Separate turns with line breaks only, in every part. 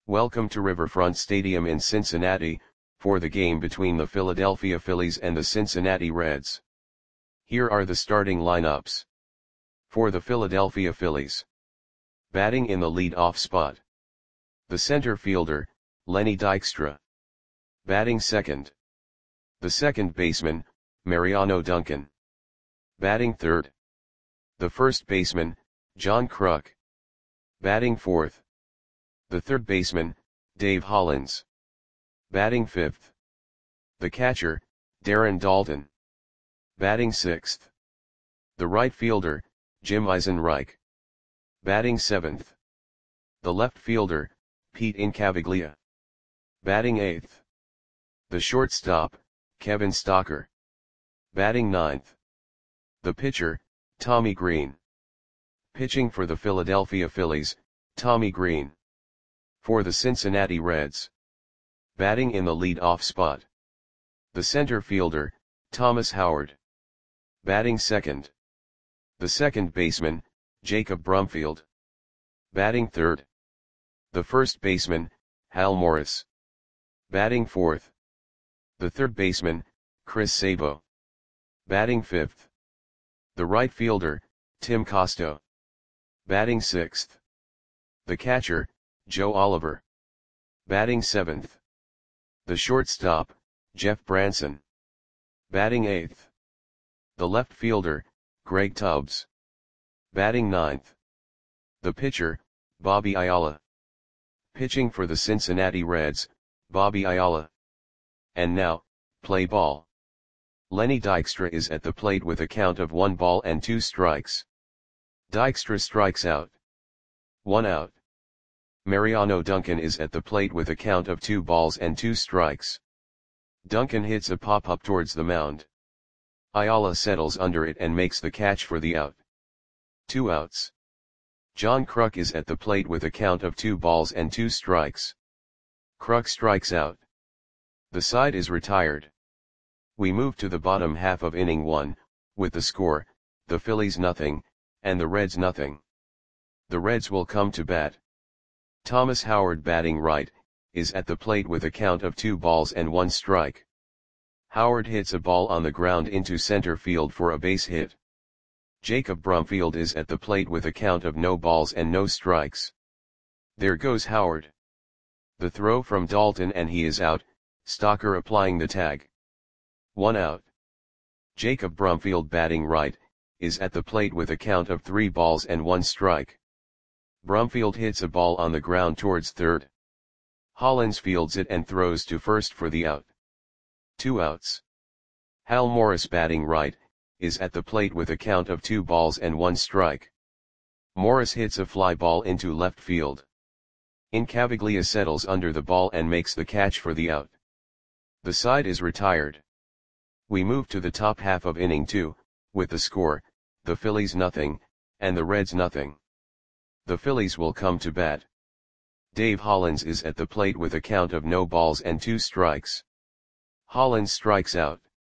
Welcome to Riverfront Stadium in Cincinnati, for the game between the Philadelphia Phillies and the Cincinnati Reds. Here are the starting lineups. For the Philadelphia Phillies. Batting in the lead-off spot. The center fielder, Lenny Dykstra. Batting second. The second baseman, Mariano Duncan. Batting third. The first baseman, John Kruk. Batting fourth. The third baseman, Dave Hollins. Batting fifth. The catcher, Darren Daulton. Batting sixth. The right fielder, Jim Eisenreich. Batting seventh. The left fielder, Pete Incaviglia. Batting eighth. The shortstop, Kevin Stocker. Batting ninth. The pitcher, Tommy Green. Pitching for the Philadelphia Phillies, Tommy Green. For the Cincinnati Reds. Batting in the lead-off spot. The center fielder, Thomas Howard. Batting second. The second baseman, Jacob Brumfield. Batting third. The first baseman, Hal Morris. Batting fourth. The third baseman, Chris Sabo. Batting fifth. The right fielder, Tim Costo. Batting sixth. The catcher, Joe Oliver. Batting seventh. The shortstop, Jeff Branson. Batting eighth. The left fielder, Greg Tubbs. Batting ninth. The pitcher, Bobby Ayala. Pitching for the Cincinnati Reds, Bobby Ayala. And now, play ball. Lenny Dykstra is at the plate with a count of 1 ball and 2 strikes. Dykstra strikes out. 1 out. Mariano Duncan is at the plate with a count of 2 balls and 2 strikes. Duncan hits a pop-up towards the mound. Ayala settles under it and makes the catch for the out. 2 outs. John Kruk is at the plate with a count of 2 balls and 2 strikes. Kruk strikes out. The side is retired. We move to the bottom half of inning 1, with the score, the Phillies nothing, and the Reds nothing. The Reds will come to bat. Thomas Howard, batting right, is at the plate with a count of 2 balls and 1 strike. Howard hits a ball on the ground into center field for a base hit. Jacob Brumfield is at the plate with a count of no balls and no strikes. There goes Howard. The throw from Daulton and he is out, Stocker applying the tag. 1 out. Jacob Brumfield, batting right, is at the plate with a count of 3 balls and 1 strike. Brumfield hits a ball on the ground towards third. Hollins fields it and throws to first for the out. 2 outs. Hal Morris, batting right, is at the plate with a count of 2 balls and 1 strike. Morris hits a fly ball into left field. Incaviglia settles under the ball and makes the catch for the out. The side is retired. We move to the top half of inning 2, with the score, the Phillies nothing, and the Reds nothing. The Phillies will come to bat. Dave Hollins is at the plate with a count of no balls and 2 strikes. Hollins strikes out.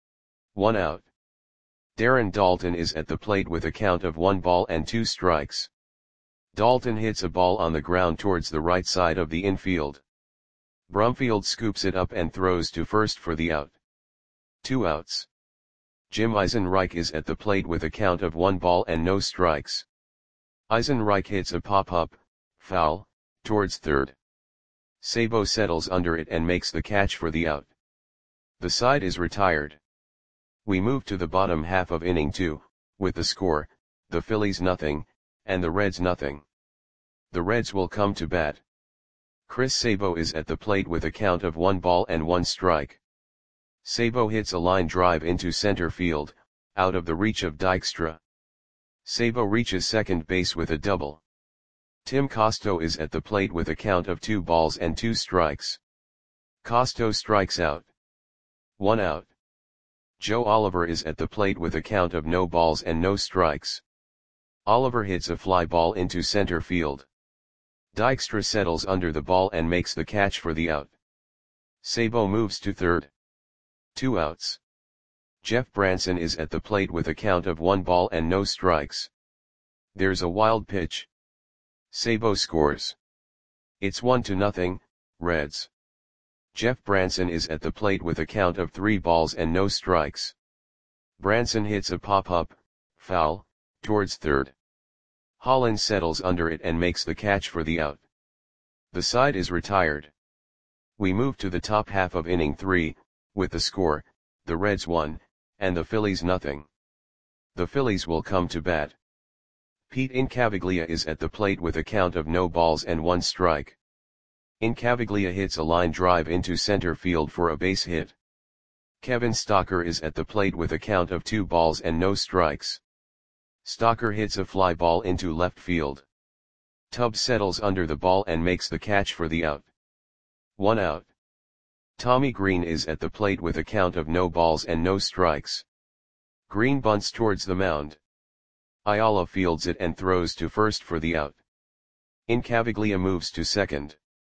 1 out. Darren Daulton is at the plate with a count of 1 ball and 2 strikes. Daulton hits a ball on the ground towards the right side of the infield. Brumfield scoops it up and throws to first for the out. 2 outs. Jim Eisenreich is at the plate with a count of 1 ball and no strikes. Eisenreich hits a pop-up, foul, towards third. Sabo settles under it and makes the catch for the out. The side is retired. We move to the bottom half of inning 2, with the score, the Phillies nothing, and the Reds nothing. The Reds will come to bat. Chris Sabo is at the plate with a count of 1 ball and 1 strike. Sabo hits a line drive into center field, out of the reach of Dykstra. Sabo reaches second base with a double. Tim Costo is at the plate with a count of 2 balls and 2 strikes. Costo strikes out. 1 out. Joe Oliver is at the plate with a count of no balls and no strikes. Oliver hits a fly ball into center field. Dykstra settles under the ball and makes the catch for the out. Sabo moves to third. 2 outs. Jeff Branson is at the plate with a count of 1 ball and no strikes. There's a wild pitch. Sabo scores. It's 1-0, Reds. Jeff Branson is at the plate with a count of 3 balls and no strikes. Branson hits a pop-up, foul, towards third. Hollins settles under it and makes the catch for the out. The side is retired. We move to the top half of inning 3, with the score, the Reds 1, and the Phillies 0. The Phillies will come to bat. Pete Incaviglia is at the plate with a count of no balls and 1 strike. Incaviglia hits a line drive into center field for a base hit. Kevin Stocker is at the plate with a count of 2 balls and no strikes. Stocker hits a fly ball into left field. Tubbs settles under the ball and makes the catch for the out. 1 out. Tommy Green is at the plate with a count of no balls and no strikes. Green bunts towards the mound. Ayala fields it and throws to first for the out. Incaviglia moves to second.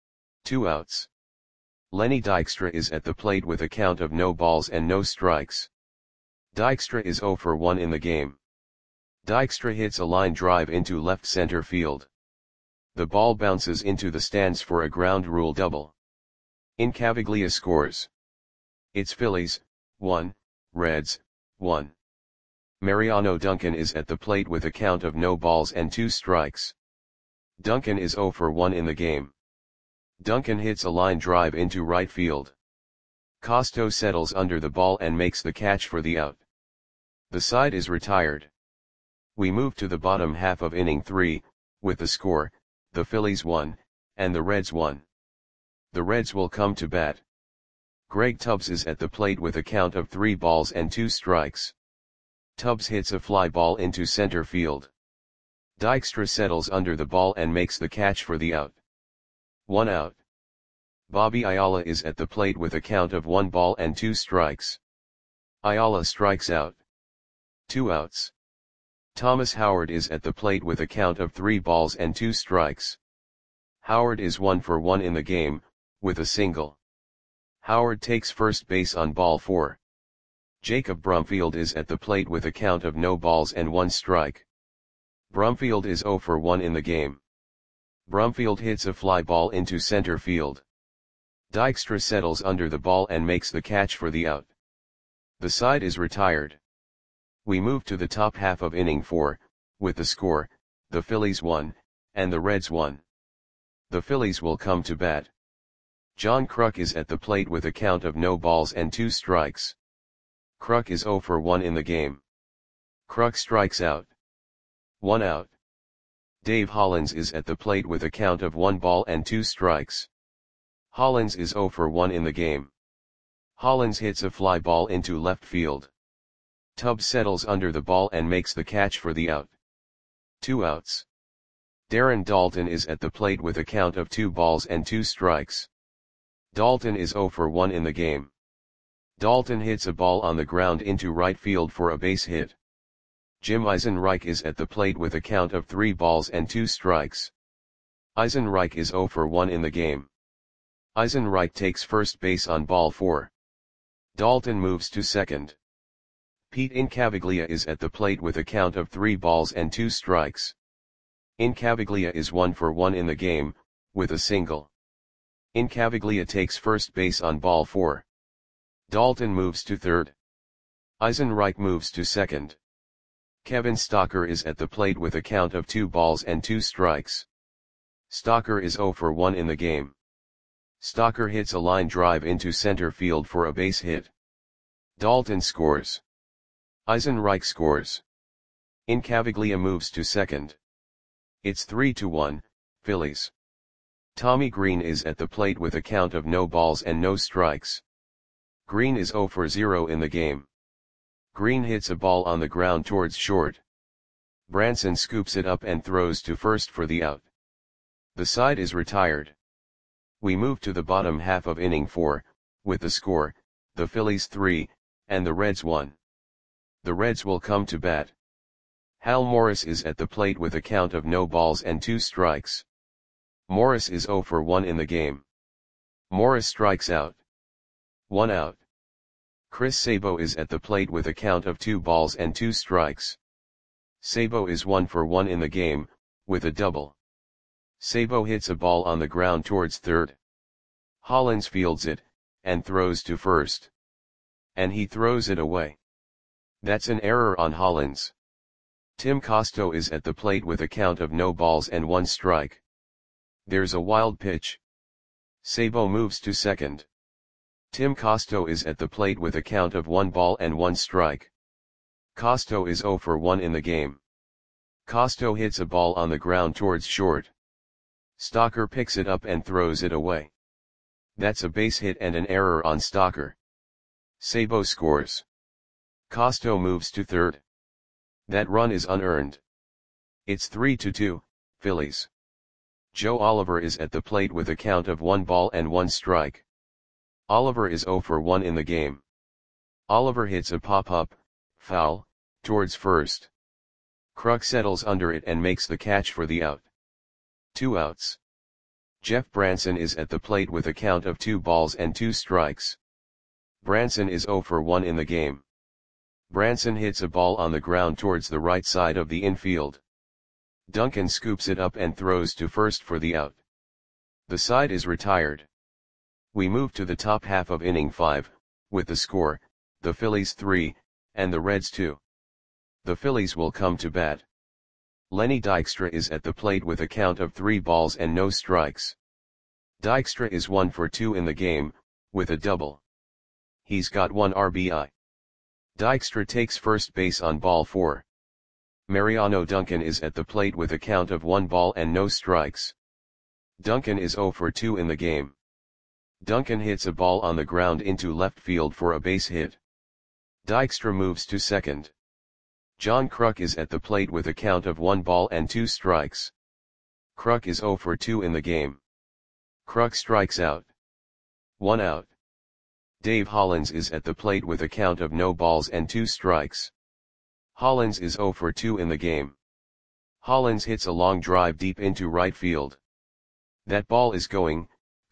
2 outs. Lenny Dykstra is at the plate with a count of no balls and no strikes. Dykstra is 0 for 1 in the game. Dykstra hits a line drive into left center field. The ball bounces into the stands for a ground rule double. Incaviglia scores. It's Phillies, 1, Reds, 1. Mariano Duncan is at the plate with a count of no balls and 2 strikes. Duncan is 0 for 1 in the game. Duncan hits a line drive into right field. Costo settles under the ball and makes the catch for the out. The side is retired. We move to the bottom half of inning 3, with the score, the Phillies 1, and the Reds 1. The Reds will come to bat. Greg Tubbs is at the plate with a count of 3 balls and 2 strikes. Tubbs hits a fly ball into center field. Dykstra settles under the ball and makes the catch for the out. 1 out. Bobby Ayala is at the plate with a count of 1 ball and 2 strikes. Ayala strikes out. 2 outs. Thomas Howard is at the plate with a count of 3 balls and 2 strikes. Howard is 1 for 1 in the game, with a single. Howard takes first base on ball 4. Jacob Brumfield is at the plate with a count of no balls and 1 strike. Brumfield is 0 for 1 in the game. Brumfield hits a fly ball into center field. Dykstra settles under the ball and makes the catch for the out. The side is retired. We move to the top half of inning 4, with the score, the Phillies 1, and the Reds 1. The Phillies will come to bat. John Kruk is at the plate with a count of no balls and 2 strikes. Kruk is 0 for 1 in the game. Kruk strikes out. 1 out. Dave Hollins is at the plate with a count of 1 ball and 2 strikes. Hollins is 0 for 1 in the game. Hollins hits a fly ball into left field. Tubbs settles under the ball and makes the catch for the out. 2 outs. Darren Daulton is at the plate with a count of 2 balls and 2 strikes. Daulton is 0 for 1 in the game. Daulton hits a ball on the ground into right field for a base hit. Jim Eisenreich is at the plate with a count of 3 balls and 2 strikes. Eisenreich is 0 for 1 in the game. Eisenreich takes first base on ball 4. Daulton moves to second. Pete Incaviglia is at the plate with a count of 3 balls and 2 strikes. Incaviglia is 1 for 1 in the game, with a single. Incaviglia takes first base on ball 4. Daulton moves to third. Eisenreich moves to second. Kevin Stocker is at the plate with a count of 2 balls and 2 strikes. Stocker is 0 for 1 in the game. Stocker hits a line drive into center field for a base hit. Daulton scores. Eisenreich scores. Incaviglia moves to second. It's 3-1, Phillies. Tommy Green is at the plate with a count of no balls and no strikes. Green is 0 for 0 in the game. Green hits a ball on the ground towards short. Branson scoops it up and throws to first for the out. The side is retired. We move to the bottom half of inning 4, with the score, the Phillies 3, and the Reds 1. The Reds will come to bat. Hal Morris is at the plate with a count of no balls and 2 strikes. Morris is 0 for 1 in the game. Morris strikes out. 1 out. Chris Sabo is at the plate with a count of 2 balls and 2 strikes. Sabo is 1 for 1 in the game, with a double. Sabo hits a ball on the ground towards third. Hollins fields it, and throws to first. And he throws it away. That's an error on Hollins. Tim Costo is at the plate with a count of no balls and 1 strike. There's a wild pitch. Sabo moves to second. Tim Costo is at the plate with a count of 1 ball and 1 strike. Costo is 0 for 1 in the game. Costo hits a ball on the ground towards short. Stocker picks it up and throws it away. That's a base hit and an error on Stocker. Sabo scores. Costo moves to third. That run is unearned. It's 3-2, Phillies. Joe Oliver is at the plate with a count of 1 ball and 1 strike. Oliver is 0 for 1 in the game. Oliver hits a pop-up, foul, towards first. Kruk settles under it and makes the catch for the out. 2 outs. Jeff Branson is at the plate with a count of 2 balls and 2 strikes. Branson is 0 for 1 in the game. Branson hits a ball on the ground towards the right side of the infield. Duncan scoops it up and throws to first for the out. The side is retired. We move to the top half of inning 5, with the score, the Phillies 3, and the Reds 2. The Phillies will come to bat. Lenny Dykstra is at the plate with a count of 3 balls and no strikes. Dykstra is 1 for 2 in the game, with a double. He's got 1 RBI. Dykstra takes first base on ball 4. Mariano Duncan is at the plate with a count of 1 ball and no strikes. Duncan is 0 for 2 in the game. Duncan hits a ball on the ground into left field for a base hit. Dykstra moves to second. John Kruk is at the plate with a count of 1 ball and 2 strikes. Kruk is 0 for 2 in the game. Kruk strikes out. 1 out. Dave Hollins is at the plate with a count of no balls and 2 strikes. Hollins is 0 for 2 in the game. Hollins hits a long drive deep into right field. That ball is gone.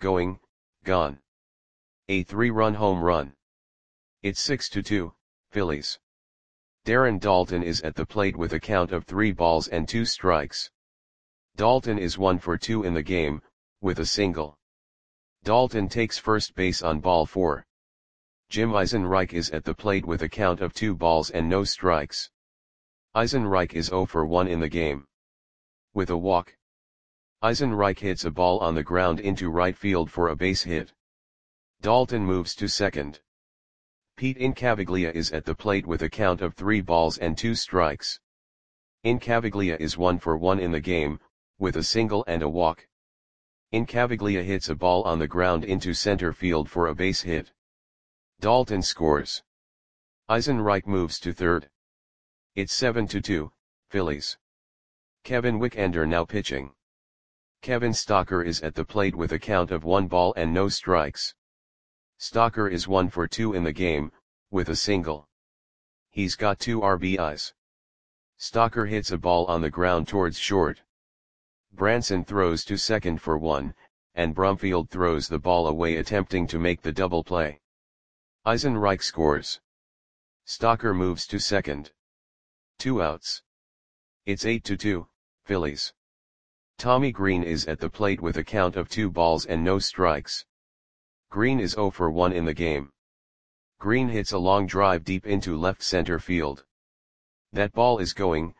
A 3-run home run. It's 6-2, Phillies. Darren Daulton is at the plate with a count of 3 balls and 2 strikes. Daulton is 1 for 2 in the game, with a single. Daulton takes first base on ball 4. Jim Eisenreich is at the plate with a count of 2 balls and no strikes. Eisenreich is 0 for 1 in the game. With a walk. Eisenreich hits a ball on the ground into right field for a base hit. Daulton moves to second. Pete Incaviglia is at the plate with a count of 3 balls and 2 strikes. Incaviglia is 1 for 1 in the game, with a single and a walk. Incaviglia hits a ball on the ground into center field for a base hit. Daulton scores. Eisenreich moves to third. It's 7-2, Phillies. Kevin Wickender now pitching. Kevin Stocker is at the plate with a count of 1 ball and no strikes. Stocker is 1 for 2 in the game, with a single. He's got 2 RBIs. Stocker hits a ball on the ground towards short. Branson throws to second for 1, and Brumfield throws the ball away attempting to make the double play. Eisenreich scores. Stocker moves to second. 2 outs. It's 8-2, Phillies. Tommy Green is at the plate with a count of 2 balls and no strikes. Green is 0 for 1 in the game. Green hits a long drive deep into left center field. That ball is gone.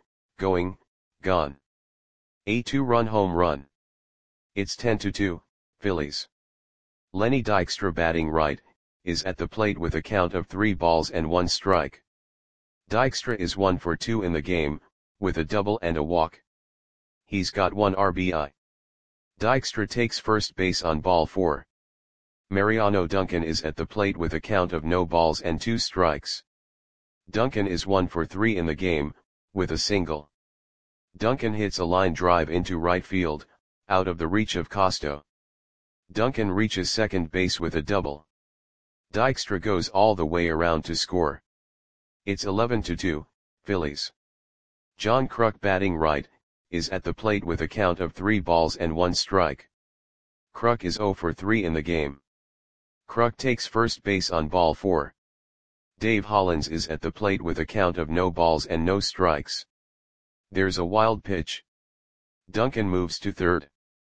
A 2-run home run. It's 10-2, Phillies. Lenny Dykstra batting right, is at the plate with a count of 3 balls and 1 strike. Dykstra is 1 for 2 in the game, with a double and a walk. He's got 1 RBI. Dykstra takes first base on ball 4. Mariano Duncan is at the plate with a count of no balls and 2 strikes. Duncan is 1 for 3 in the game, with a single. Duncan hits a line drive into right field, out of the reach of Costo. Duncan reaches second base with a double. Dykstra goes all the way around to score. It's 11-2, Phillies. John Kruk batting right, is at the plate with a count of 3 balls and 1 strike. Kruk is 0 for 3 in the game. Kruk takes first base on ball 4. Dave Hollins is at the plate with a count of no balls and no strikes. There's a wild pitch. Duncan moves to third.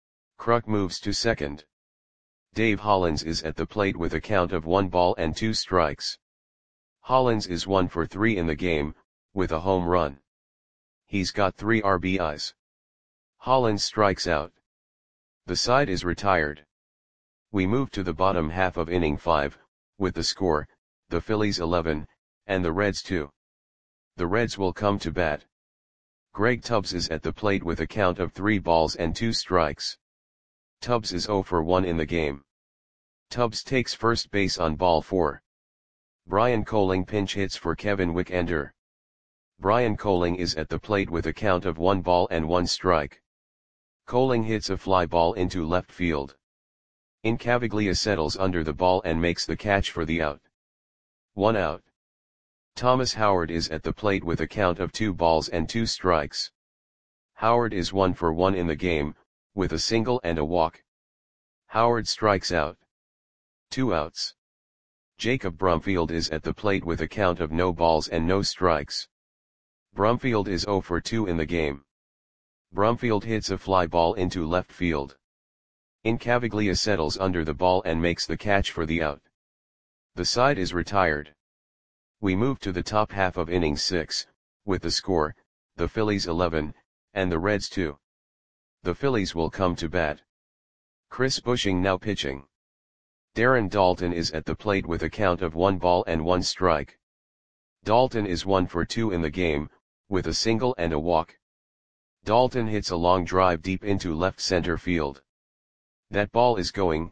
Kruk moves to second. Dave Hollins is at the plate with a count of 1 ball and 2 strikes. Hollins is 1 for 3 in the game, with a home run. He's got 3 RBIs. Hollins strikes out. The side is retired. We move to the bottom half of inning 5, with the score, the Phillies 11, and the Reds 2. The Reds will come to bat. Greg Tubbs is at the plate with a count of 3 balls and 2 strikes. Tubbs is 0 for 1 in the game. Tubbs takes first base on ball 4. Brian Coling pinch hits for Kevin Wickender. Brian Coling is at the plate with a count of 1 ball and 1 strike. Coling hits a fly ball into left field. Incaviglia settles under the ball and makes the catch for the out. 1 out. Thomas Howard is at the plate with a count of 2 balls and 2 strikes. Howard is 1 for 1 in the game, with a single and a walk. Howard strikes out. 2 outs. Jacob Brumfield is at the plate with a count of no balls and no strikes. Brumfield is 0 for 2 in the game. Brumfield hits a fly ball into left field. Incaviglia settles under the ball and makes the catch for the out. The side is retired. We move to the top half of inning 6, with the score, the Phillies 11, and the Reds 2. The Phillies will come to bat. Chris Bushing now pitching. Darren Daulton is at the plate with a count of 1 ball and 1 strike. Daulton is 1 for 2 in the game, with a single and a walk. Daulton hits a long drive deep into left center field. That ball is gone.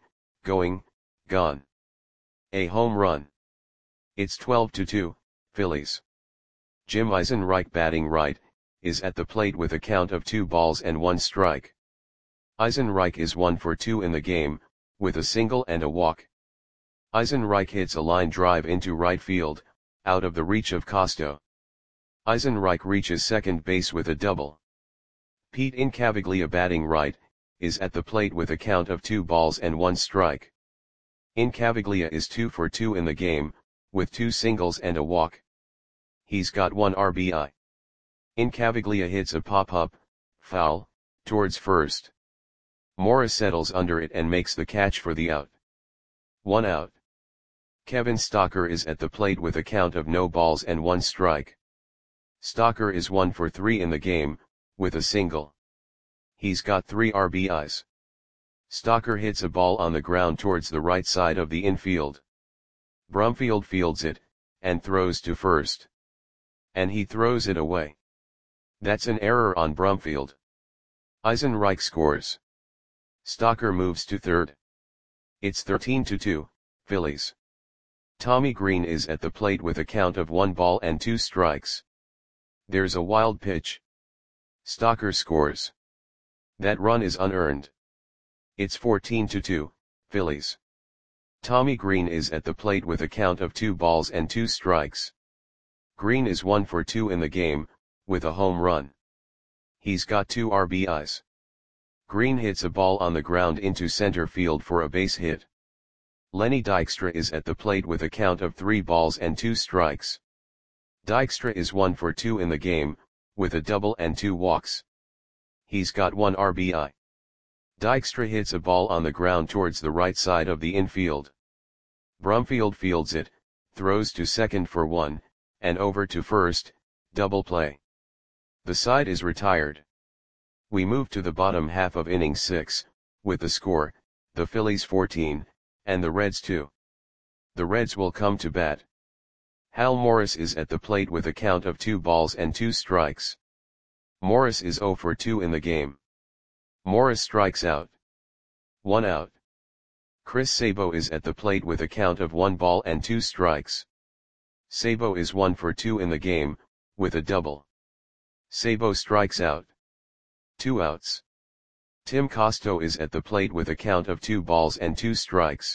A home run. It's 12-2, Phillies. Jim Eisenreich batting right, is at the plate with a count of 2 balls and 1 strike. Eisenreich is 1 for 2 in the game, with a single and a walk. Eisenreich hits a line drive into right field, out of the reach of Costo. Eisenreich reaches second base with a double. Pete Incaviglia batting right, is at the plate with a count of 2 balls and 1 strike. Incaviglia is 2 for 2 in the game, with 2 singles and a walk. He's got 1 RBI. Incaviglia hits a pop-up, foul, towards first. Morris settles under it and makes the catch for the out. 1 out. Kevin Stocker is at the plate with a count of no balls and 1 strike. Stocker is 1 for 3 in the game, with a single. He's got 3 RBIs. Stocker hits a ball on the ground towards the right side of the infield. Brumfield fields it, and throws to first. And he throws it away. That's an error on Brumfield. Eisenreich scores. Stocker moves to third. It's 13-2, Phillies. Tommy Green is at the plate with a count of 1 ball and 2 strikes. There's a wild pitch. Stocker scores. That run is unearned. It's 14-2, Phillies. Tommy Green is at the plate with a count of 2 balls and 2 strikes. Green is 1 for 2 in the game, with a home run. He's got 2 RBIs. Green hits a ball on the ground into center field for a base hit. Lenny Dykstra is at the plate with a count of 3 balls and 2 strikes. Dykstra is 1 for 2 in the game, with a double and 2 walks. He's got 1 RBI. Dykstra hits a ball on the ground towards the right side of the infield. Brumfield fields it, throws to second for 1, and over to first, double play. The side is retired. We move to the bottom half of inning 6, with the score, the Phillies 14, and the Reds 2. The Reds will come to bat. Hal Morris is at the plate with a count of 2 balls and 2 strikes. Morris is 0 for 2 in the game. Morris strikes out. 1 out. Chris Sabo is at the plate with a count of 1 ball and 2 strikes. Sabo is 1 for 2 in the game, with a double. Sabo strikes out. 2 outs. Tim Costo is at the plate with a count of 2 balls and 2 strikes.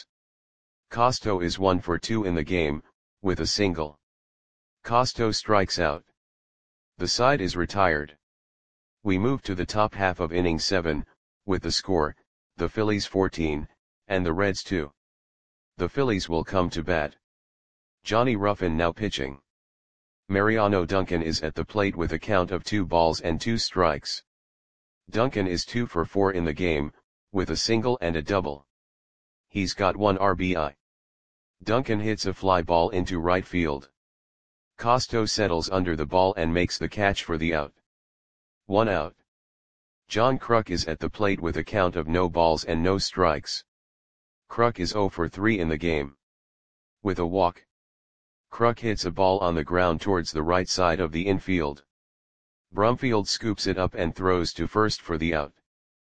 Costo is 1 for 2 in the game, with a single. Costo strikes out. The side is retired. We move to the top half of inning 7, with the score, the Phillies 14, and the Reds 2. The Phillies will come to bat. Johnny Ruffin now pitching. Mariano Duncan is at the plate with a count of 2 balls and 2 strikes. Duncan is 2 for 4 in the game, with a single and a double. He's got 1 RBI. Duncan hits a fly ball into right field. Costo settles under the ball and makes the catch for the out. 1 out. John Kruk is at the plate with a count of no balls and no strikes. Kruk is 0 for 3 in the game. With a walk, Kruk hits a ball on the ground towards the right side of the infield. Brumfield scoops it up and throws to first for the out.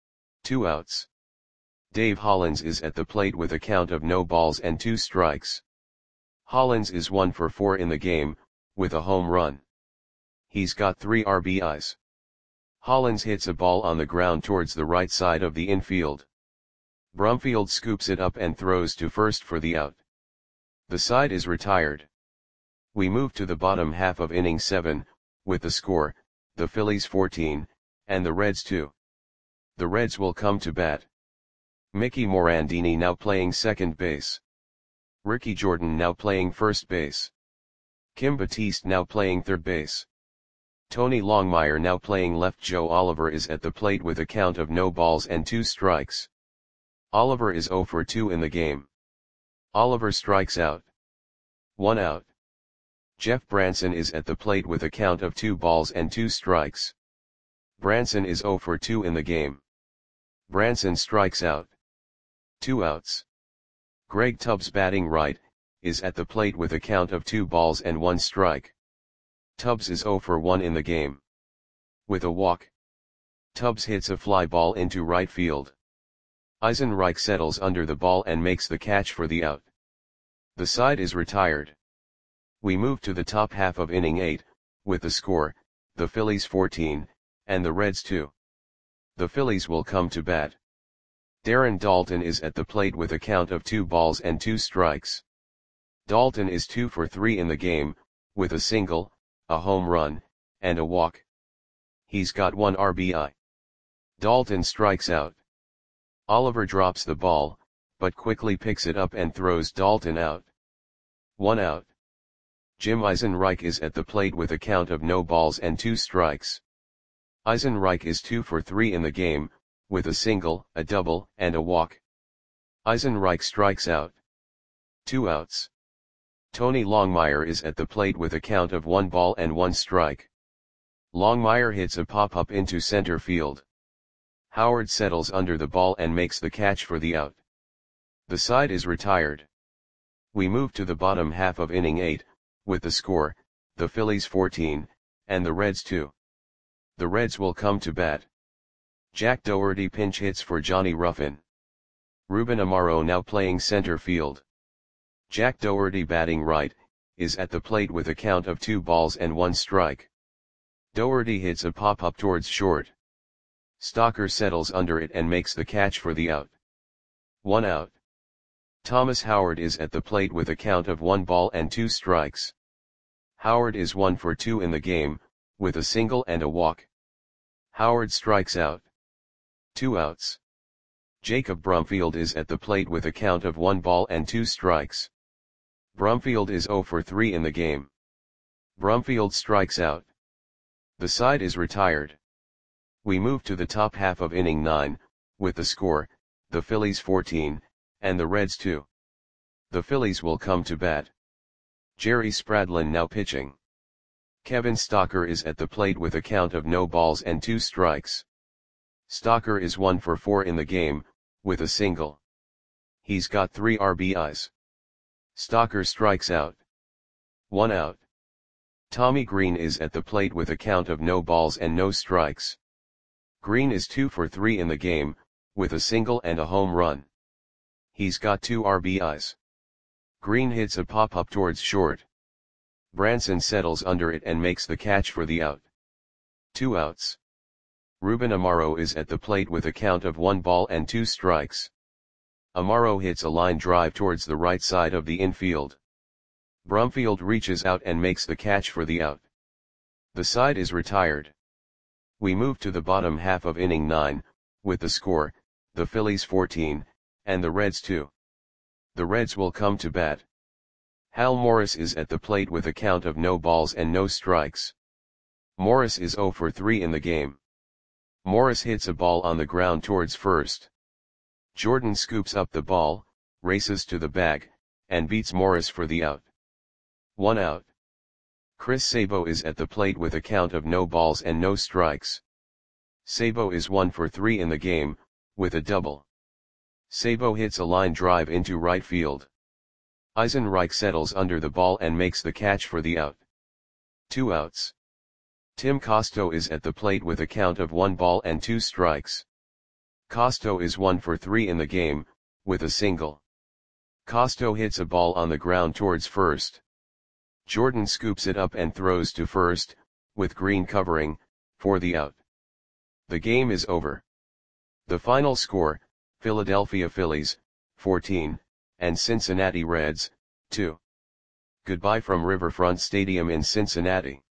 2 outs. Dave Hollins is at the plate with a count of no balls and 2 strikes. Hollins is 1 for 4 in the game, with a home run. He's got 3 RBIs. Hollins hits a ball on the ground towards the right side of the infield. Brumfield scoops it up and throws to first for the out. The side is retired. We move to the bottom half of inning 7, with the score, the Phillies 14, and the Reds 2. The Reds will come to bat. Mickey Morandini now playing second base. Ricky Jordan now playing first base. Kim Batiste now playing third base. Tony Longmire now playing left. Joe Oliver is at the plate with a count of no balls and 2 strikes. Oliver is 0 for 2 in the game. Oliver strikes out. 1 out. Jeff Branson is at the plate with a count of 2 balls and 2 strikes. Branson is 0 for 2 in the game. Branson strikes out. 2 outs. Greg Tubbs batting right, is at the plate with a count of 2 balls and 1 strike. Tubbs is 0 for 1 in the game. With a walk, Tubbs hits a fly ball into right field. Eisenreich settles under the ball and makes the catch for the out. The side is retired. We move to the top half of inning 8, with the score, the Phillies 14, and the Reds 2. The Phillies will come to bat. Darren Daulton is at the plate with a count of 2 balls and 2 strikes. Daulton is 2 for 3 in the game, with a single, a home run, and a walk. He's got 1 RBI. Daulton strikes out. Oliver drops the ball, but quickly picks it up and throws Daulton out. 1 out. Jim Eisenreich is at the plate with a count of no balls and 2 strikes. Eisenreich is 2 for 3 in the game, with a single, a double, and a walk. Eisenreich strikes out. 2 outs. Tony Longmire is at the plate with a count of 1 ball and 1 strike. Longmire hits a pop-up into center field. Howard settles under the ball and makes the catch for the out. The side is retired. We move to the bottom half of inning 8, with the score, the Phillies 14, and the Reds 2. The Reds will come to bat. Jack Dougherty pinch hits for Johnny Ruffin. Ruben Amaro now playing center field. Jack Dougherty batting right, is at the plate with a count of 2 balls and 1 strike. Dougherty hits a pop-up towards short. Stalker settles under it and makes the catch for the out. 1 out. Thomas Howard is at the plate with a count of 1 ball and 2 strikes. Howard is 1 for 2 in the game, with a single and a walk. Howard strikes out. 2 outs. Jacob Brumfield is at the plate with a count of 1 ball and 2 strikes. Brumfield is 0 for 3 in the game. Brumfield strikes out. The side is retired. We move to the top half of inning 9, with the score, the Phillies 14, and the Reds 2. The Phillies will come to bat. Jerry Spradlin now pitching. Kevin Stalker is at the plate with a count of no balls and 2 strikes. Stalker is 1 for 4 in the game, with a single. He's got 3 RBIs. Stalker strikes out. 1 out. Tommy Green is at the plate with a count of no balls and no strikes. Green is 2 for 3 in the game, with a single and a home run. He's got 2 RBIs. Green hits a pop-up towards short. Branson settles under it and makes the catch for the out. 2 outs. Ruben Amaro is at the plate with a count of 1 ball and 2 strikes. Amaro hits a line drive towards the right side of the infield. Brumfield reaches out and makes the catch for the out. The side is retired. We move to the bottom half of inning 9, with the score, the Phillies 14, and the Reds 2. The Reds will come to bat. Hal Morris is at the plate with a count of no balls and no strikes. Morris is 0 for 3 in the game. Morris hits a ball on the ground towards first. Jordan scoops up the ball, races to the bag, and beats Morris for the out. 1 out. Chris Sabo is at the plate with a count of no balls and no strikes. Sabo is 1 for 3 in the game, with a double. Sabo hits a line drive into right field. Eisenreich settles under the ball and makes the catch for the out. 2 outs. Tim Costo is at the plate with a count of 1 ball and 2 strikes. Costo is 1 for 3 in the game, with a single. Costo hits a ball on the ground towards first. Jordan scoops it up and throws to first, with Green covering, for the out. The game is over. The final score, Philadelphia Phillies, 14, and Cincinnati Reds, 2. Goodbye from Riverfront Stadium in Cincinnati.